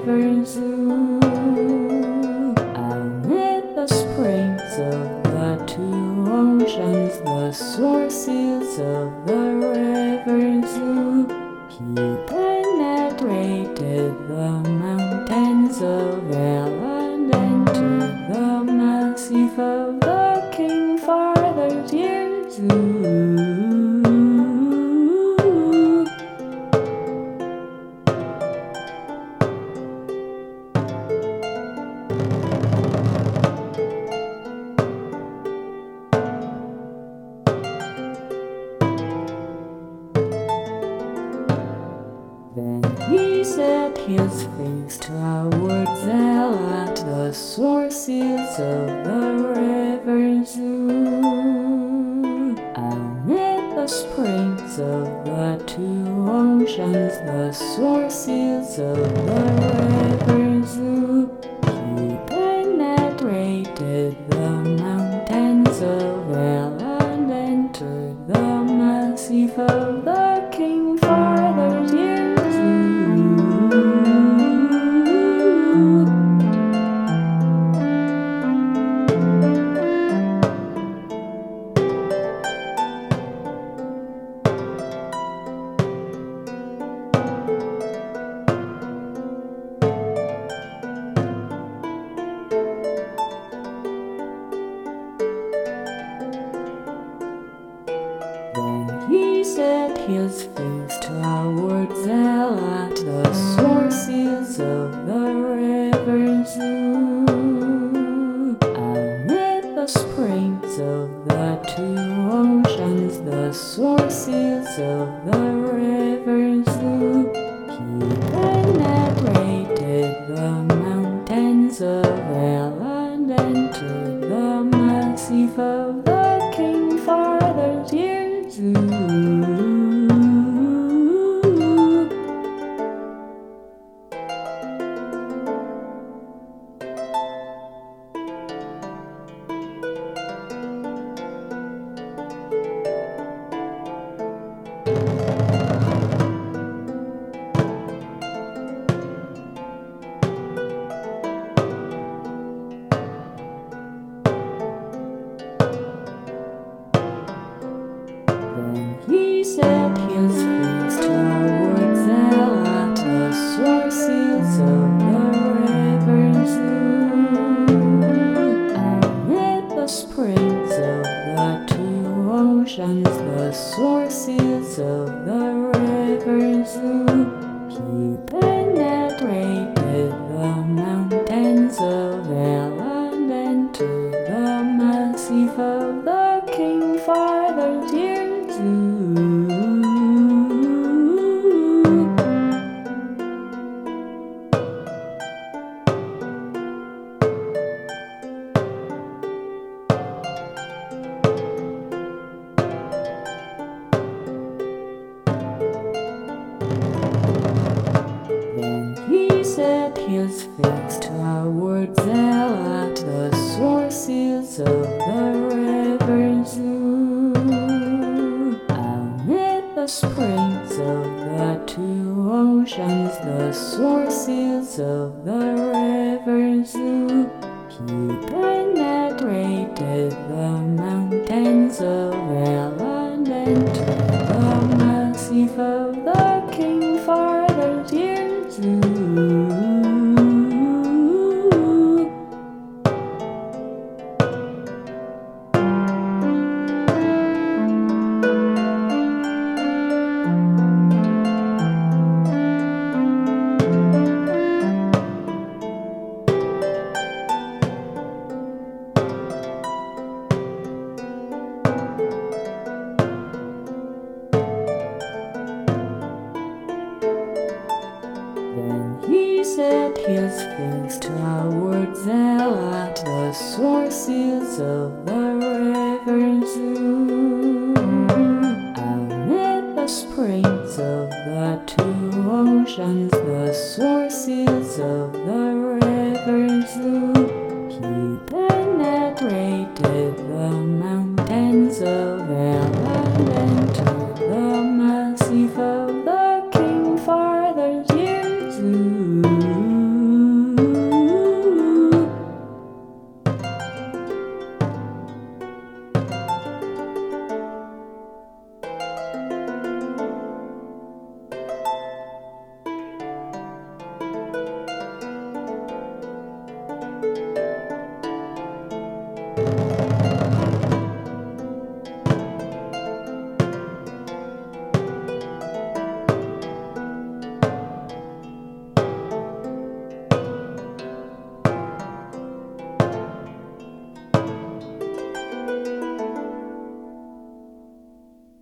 rivers ooh, amid the springs of the two oceans, the sources of the rivers ooh, he penetrated the mountains of El and entered the massif of the King farther years ooh. Then he set his face towards El at the sources of the rivers ooh, amid the springs of the two oceans, the sources of the rivers ooh, he penetrated the mountains of El and entered the massif of the King farther years. Then he set his face towards El at the sources of the rivers ooh, amid the springs of the two oceans, the sources of the rivers ooh, he penetrated the mountains of El and entered the massif of the King farther years ooh. Then he set his face towards El at the sources of the rivers ooh, amid the springs of the two oceans, the sources of the rivers ooh, he penetrated the mountains of El and entered the massif of the King farther years ooh. Then he set his face towards El at the sources of the rivers ooh, amid the springs of the two oceans, the sources of the rivers ooh, he penetrated the mountains of El and entered the massif of the King farther years ooh. Then he set his face towards El at the sources of the rivers ooh, amid the springs of the two oceans, the sources of the